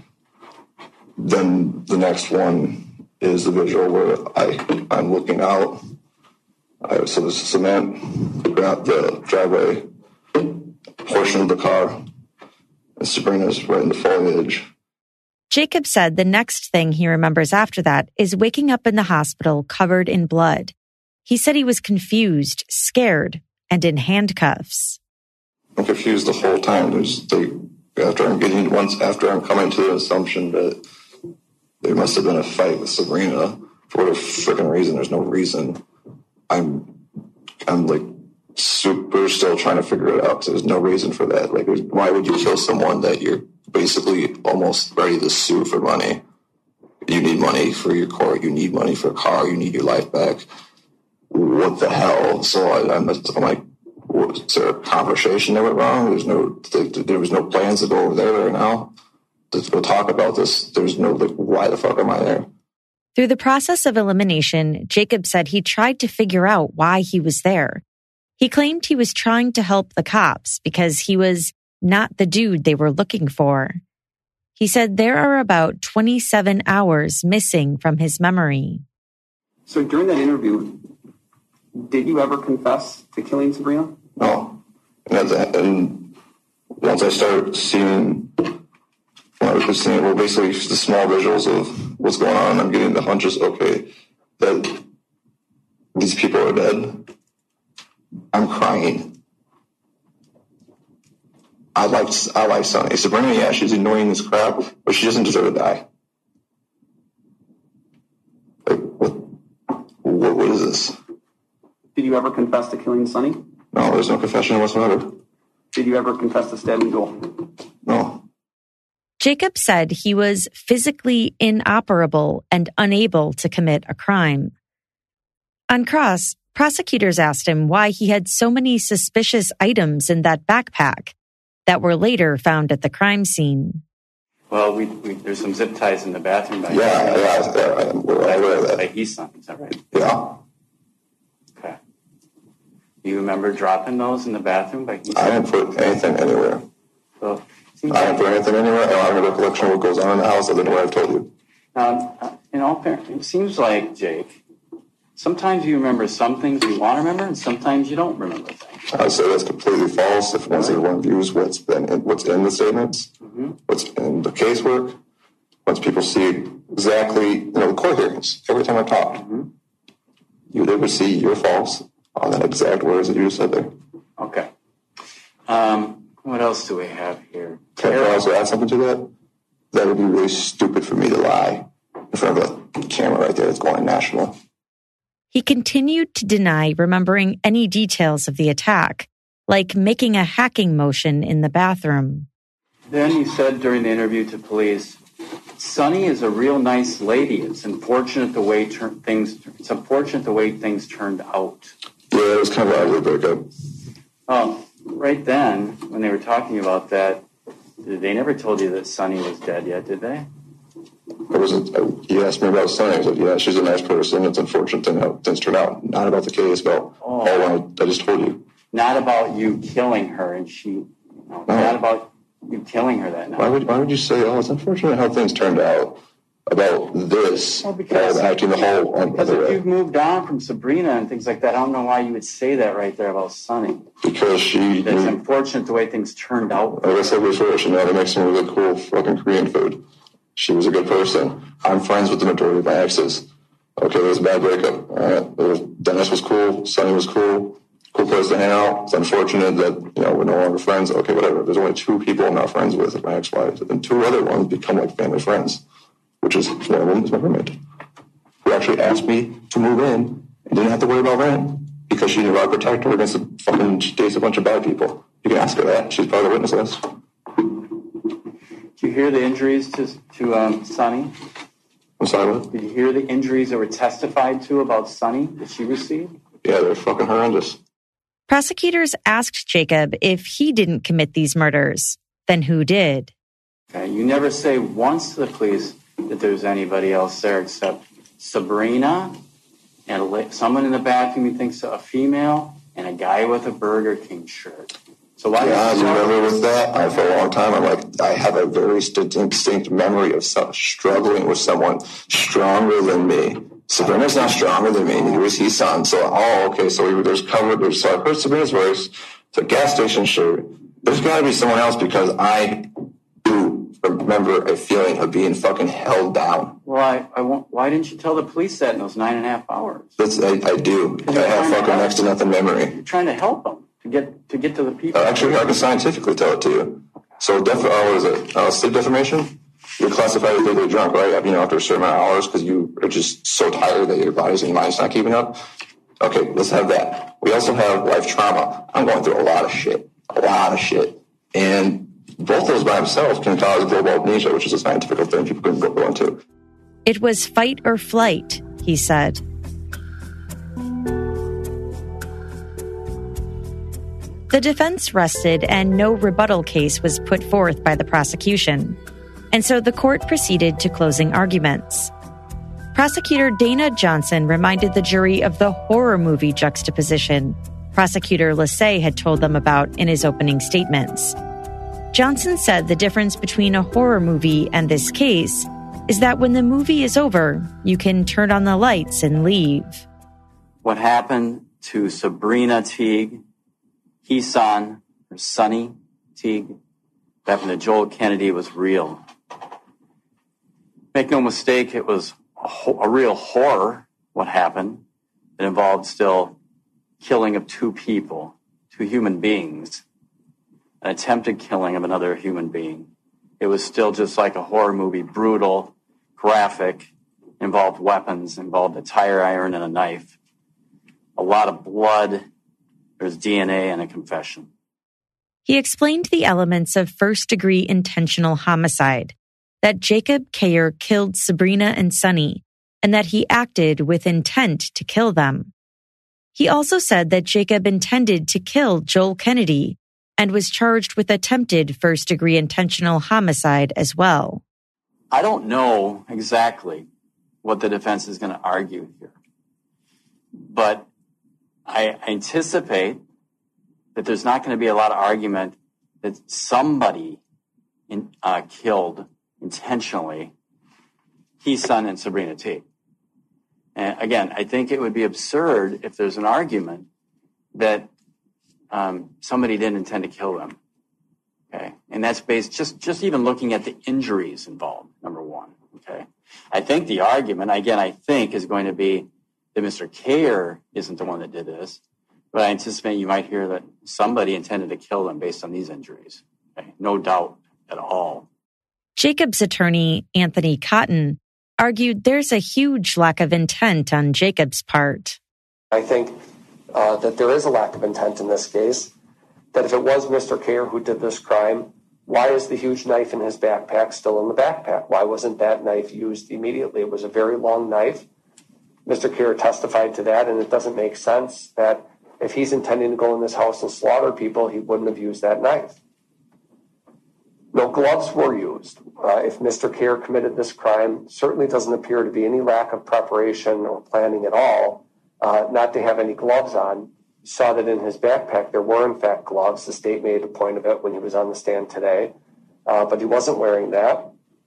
then the next one is the visual where I I'm looking out. I, so there's cement, the driveway portion of the car. And Sabrina's right in the foliage. Jacob said the next thing he remembers after that is waking up in the hospital covered in blood. He said he was confused, scared, and in handcuffs. I'm confused the whole time. There's they after I'm getting once after I'm coming to the assumption that there must have been a fight with Sabrina for whatever freaking reason. There's no reason. I'm I'm like super still trying to figure it out because there's no reason for that. Like, why would you kill someone that you're basically almost ready to sue for money? You need money for your court. You need money for a car. You need your life back. What the hell? So I, I'm, I'm like, was there a conversation that went wrong? There's no, there was no plans to go over there right now to go talk about this. There's no, like, why the fuck am I there? Through the process of elimination, Jacob said he tried to figure out why he was there. He claimed he was trying to help the cops because he was not the dude they were looking for. He said there are about twenty-seven hours missing from his memory. So during that interview, did you ever confess to killing Sabrina? No. And, and once I started seeing, when I was seeing, well, basically the small visuals of what's going on, I'm getting the hunches, okay, that these people are dead. I'm crying. I like I like Sunny. Sabrina, yeah, she's annoying as crap, but she doesn't deserve to die. Like, what, what, what is this? Did you ever confess to killing Sunny? No, there's no confession whatsoever. Did you ever confess to stabbing Joel? No. Jacob said he was physically inoperable and unable to commit a crime. On cross, prosecutors asked him why he had so many suspicious items in that backpack that were later found at the crime scene. Well, we, we, there's some zip ties in the bathroom. By yeah, yeah, yeah, I am aware of that. By Easton, is that right? Yeah. Okay. Do you remember dropping those in the bathroom by Easton? I didn't put anything anywhere. So, I didn't put anything anywhere. I don't have a recollection of what goes on in the house other than what I've told you. Now, in all fairness, it seems like, Jake, sometimes you remember some things you want to remember, and sometimes you don't remember things. I'd say that's completely false. If once everyone views what's been in, what's in the statements, mm-hmm. what's in the casework, once people see exactly, you know, the court hearings. Every time I talk, mm-hmm. you they would see you're false on that exact words that you said there. Okay. Um, what else do we have here? Can I also add something to that? That would be really stupid for me to lie in front of a camera right there that's going national. He continued to deny remembering any details of the attack, like making a hacking motion in the bathroom. Then he said during the interview to police, Sunny is a real nice lady. It's unfortunate the way ter- things. It's unfortunate the way things turned out. Yeah, it was kind of an ugly breakup. Oh, right then, when they were talking about that, they never told you that Sunny was dead yet, did they? It wasn't. He asked me about Sunny. I said, "Yeah, she's a nice person. It's unfortunate thing how things turned out. Not about the case, about oh. all I, I just told you. Not about you killing her, and she. You know, no. Not about you killing her that night. Why would Why would you say, "Oh, it's unfortunate how things turned out"? About this, well, because, acting the whole because other if way. You've moved on from Sabrina and things like that. I don't know why you would say that right there about Sunny. Because she. That's unfortunate the way things turned out. Like I said before, she now makes some really cool fucking Korean food. She was a good person. I'm friends with the majority of my exes. Okay, there was a bad breakup. All right, was, Dennis was cool. Sonny was cool. Cool place to hang out. It's unfortunate that, you know, we're no longer friends. Okay, whatever. There's only two people I'm not friends with, my ex-wives, and two other ones become like family friends, which is one of them is my roommate, who actually asked me to move in and didn't have to worry about rent because she knew I'd protect her against a fucking, she dates a bunch of bad people. You can ask her that. She's part of the witness list. Did you hear the injuries to to um, Sonny? I'm sorry, what? Did you hear the injuries that were testified to about Sonny that she received? Yeah, they're fucking horrendous. Prosecutors asked Jacob if he didn't commit these murders. Then who did? Okay, you never say once to the police that there's anybody else there except Sabrina and a, someone in the bathroom you think's a female and a guy with a Burger King shirt. So why? Yeah, I remember with that. I, for a long time, I'm like, I have a very distinct memory of some, struggling with someone stronger than me. Sabrina's not stronger than me, neither is his son. So, oh, okay, so we, there's covered. There's, so I heard Sabrina's voice. It's a gas station shirt. There's got to be someone else because I do remember a feeling of being fucking held down. Well, I, I won't, why didn't you tell the police that in those nine and a half hours? That's, I, I do. I have fucking next to nothing memory. You're trying to help them to get to get to the people. Uh, actually, I can scientifically tell it to you. So, def- uh, what is it? Uh, sleep deprivation? You're classified as legally drunk, right? You know, after a certain amount of hours because you are just so tired that your body's and your mind's not keeping up. Okay, let's have that. We also have life trauma. I'm going through a lot of shit. A lot of shit. And both those by themselves can cause global amnesia, which is a scientific thing people can go into. It was fight or flight, he said. The defense rested and no rebuttal case was put forth by the prosecution. And so the court proceeded to closing arguments. Prosecutor Dana Johnson reminded the jury of the horror movie juxtaposition Prosecutor Lassay had told them about in his opening statements. Johnson said the difference between a horror movie and this case is that when the movie is over, you can turn on the lights and leave. What happened to Sabrina Teague, Heson, or Sonny Teague, what happened to Joel Kennedy was real. Make no mistake, it was a, ho- a real horror, what happened. It involved still killing of two people, two human beings, an attempted killing of another human being. It was still just like a horror movie, brutal, graphic, involved weapons, involved a tire iron and a knife, a lot of blood, there's D N A and a confession. He explained the elements of first-degree intentional homicide, that Jacob Kayer killed Sabrina and Sonny, and that he acted with intent to kill them. He also said that Jacob intended to kill Joel Kennedy and was charged with attempted first-degree intentional homicide as well. I don't know exactly what the defense is going to argue here, but I anticipate that there's not going to be a lot of argument that somebody in, uh, killed intentionally Heson and Sabrina Teague. And again, I think it would be absurd if there's an argument that um, somebody didn't intend to kill them. Okay, and that's based just just even looking at the injuries involved. Number one. Okay, I think the argument again, I think, is going to be that Mister Kayer isn't the one that did this, but I anticipate you might hear that somebody intended to kill them based on these injuries. Okay, no doubt at all. Jacob's attorney, Anthony Cotton, argued there's a huge lack of intent on Jacob's part. I think uh, that there is a lack of intent in this case, that if it was Mister Kayer who did this crime, why is the huge knife in his backpack still in the backpack? Why wasn't that knife used immediately? It was a very long knife. Mister Kayer testified to that, and it doesn't make sense that if he's intending to go in this house and slaughter people, he wouldn't have used that knife. No gloves were used. Uh, if Mister Kayer committed this crime, certainly doesn't appear to be any lack of preparation or planning at all, uh, not to have any gloves on. You saw that in his backpack there were, in fact, gloves. The state made a point of it when he was on the stand today, uh, but he wasn't wearing that.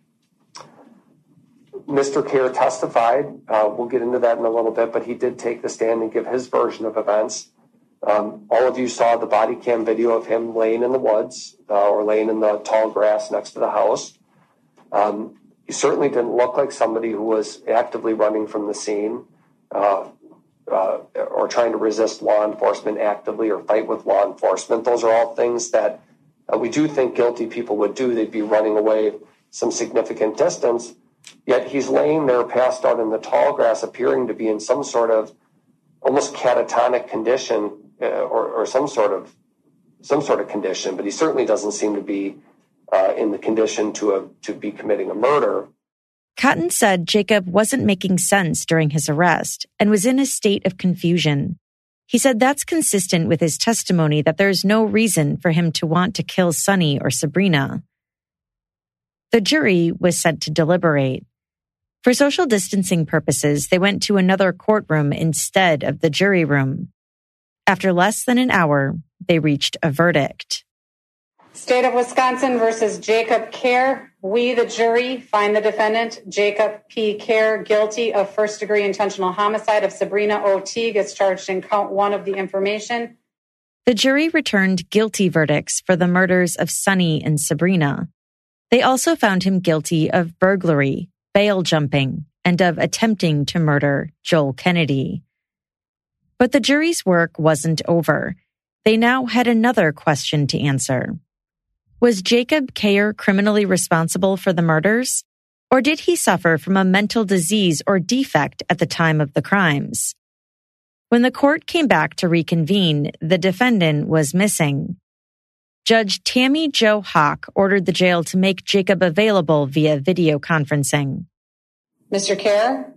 Mister Kayer testified. Uh, we'll get into that in a little bit, but he did take the stand and give his version of events. Um, all of you saw the body cam video of him laying in the woods uh, or laying in the tall grass next to the house. Um, He certainly didn't look like somebody who was actively running from the scene uh, uh, or trying to resist law enforcement actively or fight with law enforcement. Those are all things that uh, we do think guilty people would do. They'd be running away some significant distance. Yet he's laying there passed out in the tall grass, appearing to be in some sort of almost catatonic condition uh, or, or some sort of some sort of condition, but he certainly doesn't seem to be uh, in the condition to a, to be committing a murder. Cotton said Jacob wasn't making sense during his arrest and was in a state of confusion. He said that's consistent with his testimony that there's no reason for him to want to kill Sonny or Sabrina. The jury was sent to deliberate. For social distancing purposes, they went to another courtroom instead of the jury room. After less than an hour, they reached a verdict. State of Wisconsin versus Jacob Kerr. We, the jury, find the defendant, Jacob P. Kerr, guilty of first-degree intentional homicide of Sabrina O. Teague as charged in count one of the information. The jury returned guilty verdicts for the murders of Sonny and Sabrina. They also found him guilty of burglary, bail jumping, and of attempting to murder Joel Kennedy. But the jury's work wasn't over. They now had another question to answer. Was Jacob Kerr criminally responsible for the murders? Or did he suffer from a mental disease or defect at the time of the crimes? When the court came back to reconvene, the defendant was missing. Judge Tammy Jo Hawk ordered the jail to make Jacob available via video conferencing. Mister Kerr?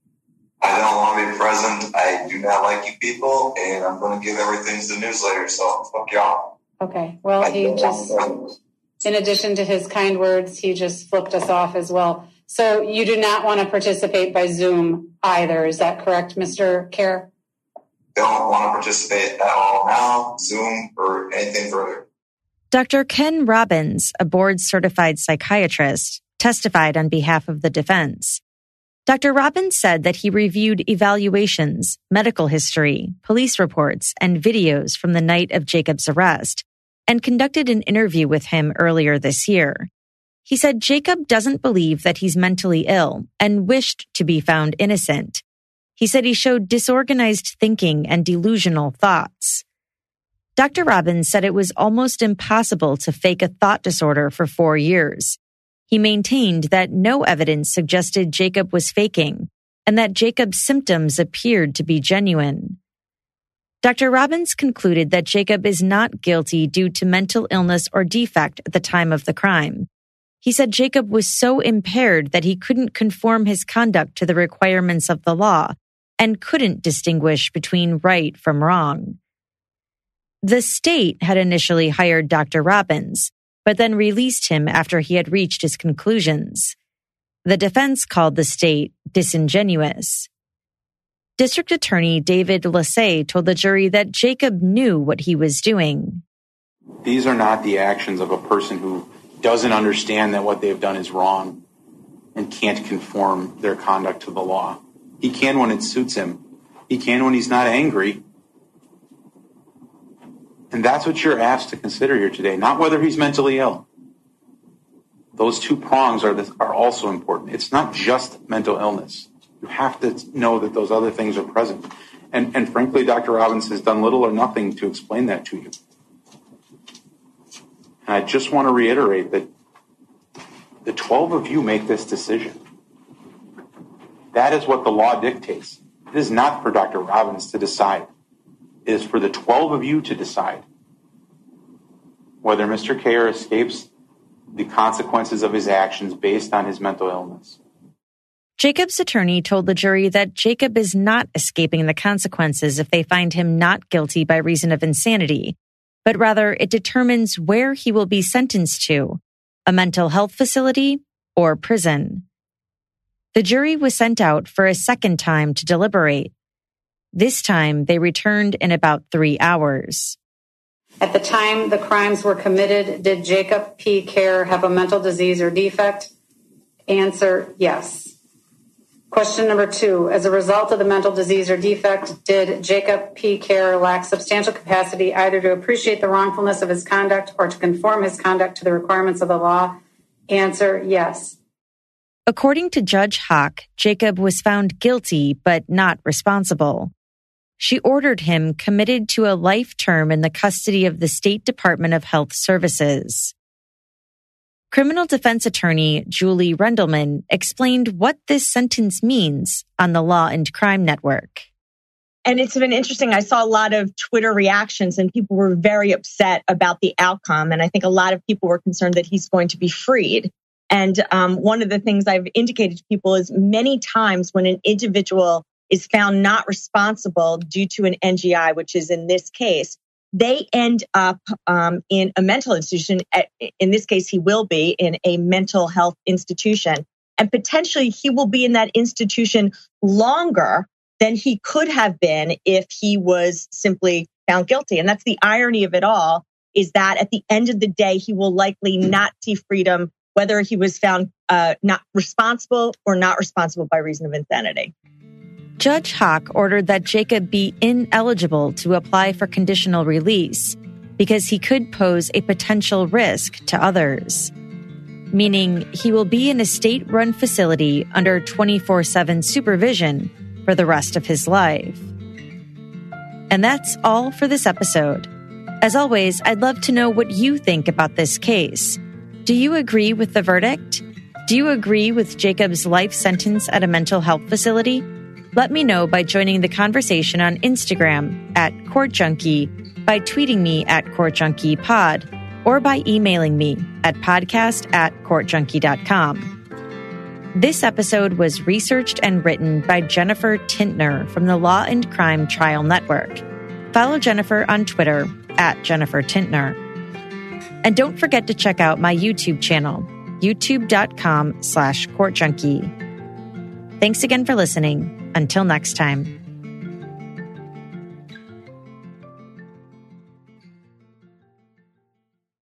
I don't want to be present. I do not like you people, and I'm going to give everything to the newsletter, so fuck y'all. Okay, well, he just, in addition to his kind words, he just flipped us off as well. So you do not want to participate by Zoom either, is that correct, Mister Kerr? Don't want to participate at all now, Zoom, or anything further. Doctor Ken Robbins, a board-certified psychiatrist, testified on behalf of the defense. Doctor Robbins said that he reviewed evaluations, medical history, police reports, and videos from the night of Jacob's arrest, and conducted an interview with him earlier this year. He said Jacob doesn't believe that he's mentally ill and wished to be found innocent. He said he showed disorganized thinking and delusional thoughts. Doctor Robbins said it was almost impossible to fake a thought disorder for four years. He maintained that no evidence suggested Jacob was faking and that Jacob's symptoms appeared to be genuine. Doctor Robbins concluded that Jacob is not guilty due to mental illness or defect at the time of the crime. He said Jacob was so impaired that he couldn't conform his conduct to the requirements of the law and couldn't distinguish between right from wrong. The state had initially hired Doctor Robbins, but then released him after he had reached his conclusions. The defense called the state disingenuous. District Attorney David Lassay told the jury that Jacob knew what he was doing. These are not the actions of a person who doesn't understand that what they've done is wrong and can't conform their conduct to the law. He can when it suits him. He can when he's not angry. And that's what you're asked to consider here today, not whether he's mentally ill. Those two prongs are, the, are also important. It's not just mental illness. You have to know that those other things are present. And, and frankly, Doctor Robbins has done little or nothing to explain that to you. And I just want to reiterate that the twelve of you make this decision. That is what the law dictates. It is not for Doctor Robbins to decide. It is for the twelve of you to decide whether Mister Kerr escapes the consequences of his actions based on his mental illness. Jacob's attorney told the jury that Jacob is not escaping the consequences if they find him not guilty by reason of insanity, but rather it determines where he will be sentenced to, a mental health facility or prison. The jury was sent out for a second time to deliberate. This time, they returned in about three hours. At the time the crimes were committed, did Jacob P. Kerr have a mental disease or defect? Answer, yes. Question number two, as a result of the mental disease or defect, did Jacob P. Kerr lack substantial capacity either to appreciate the wrongfulness of his conduct or to conform his conduct to the requirements of the law? Answer, yes. According to Judge Hawk, Jacob was found guilty but not responsible. She ordered him committed to a life term in the custody of the State Department of Health Services. Criminal defense attorney Julie Rendelman explained what this sentence means on the Law and Crime Network. And it's been interesting. I saw a lot of Twitter reactions and people were very upset about the outcome. And I think a lot of people were concerned that he's going to be freed. And um, one of the things I've indicated to people is many times when an individual is found not responsible due to an N G I, which is in this case, they end up um, in a mental institution. In this case, he will be in a mental health institution. And potentially he will be in that institution longer than he could have been if he was simply found guilty. And that's the irony of it all, is that at the end of the day, he will likely not see freedom, whether he was found uh, not responsible or not responsible by reason of insanity. Judge Hawk ordered that Jacob be ineligible to apply for conditional release because he could pose a potential risk to others, meaning he will be in a state-run facility under twenty-four seven supervision for the rest of his life. And that's all for this episode. As always, I'd love to know what you think about this case. Do you agree with the verdict? Do you agree with Jacob's life sentence at a mental health facility? Let me know by joining the conversation on Instagram at Court Junkie, by tweeting me at Court Junkie Pod, or by emailing me at podcast at court junkie dot com. This episode was researched and written by Jennifer Tintner from the Law and Crime Trial Network. Follow Jennifer on Twitter at Jennifer Tintner. And don't forget to check out my YouTube channel, youtube.com slash courtjunkie. Thanks again for listening. Until next time.